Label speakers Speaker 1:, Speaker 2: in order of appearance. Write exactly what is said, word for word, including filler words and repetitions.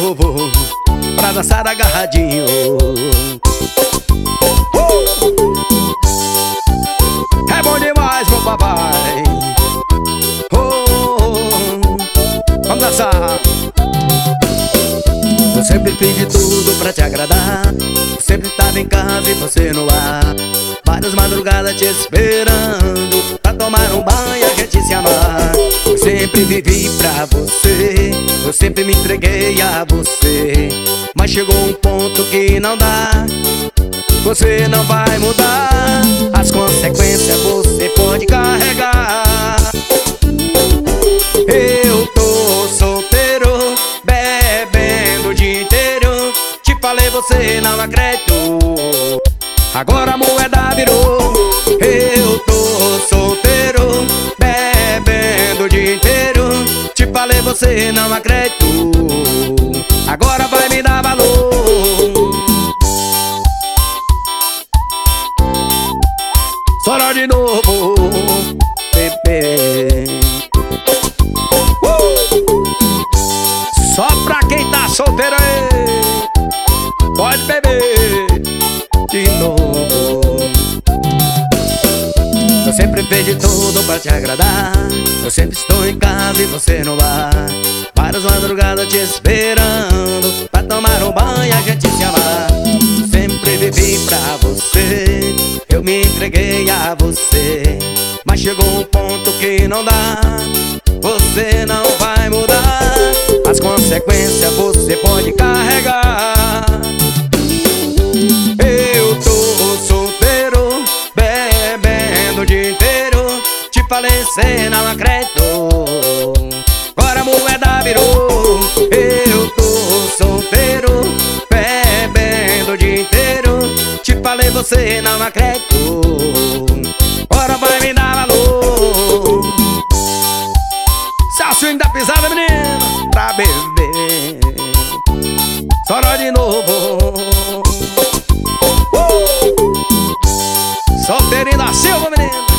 Speaker 1: novo pra dançar agarradinho. uh! É bom demais, meu papai. oh, Vamos dançar. Eu sempre fiz de tudo pra te agradar. Eu sempre tava em casa e você no ar. Várias madrugadas te esperando pra tomar um banho e a gente se amar. Eu sempre vivi pra você, eu sempre me entreguei a você. Mas chegou um ponto que não dá, você não vai mudar. As consequências você pode carregar. Eu tô solteiro, bebendo o dia inteiro. Te falei, você não acreditou. Agora a moeda virou. Eu tô solteiro, bebendo o dia inteiro. Te falei, você não acreditou. Agora vai me dar valor. Só de novo, bebê. uh! Só pra quem tá solteiro aí, pode beber de novo. Eu sempre fiz de tudo pra te agradar. Eu sempre estou em casa e você no bar. Várias madrugadas te esperando pra tomar um banho e a gente se amar. Sempre vivi pra você, eu me entreguei a você. Mas chegou um ponto que não dá, você não vai mudar. As consequências você pode carregar. Eu tô solteiro, bebendo o dia inteiro. Te falei, cê não acreditou. Agora a moeda virou. Eu tô solteiro, bebendo o dia inteiro. Te falei, você não acreditou. Agora vai me dar valor. Salsinho da pisada, menina, pra beber. Só nós de novo. uh! Solteirinho da Silva, menino.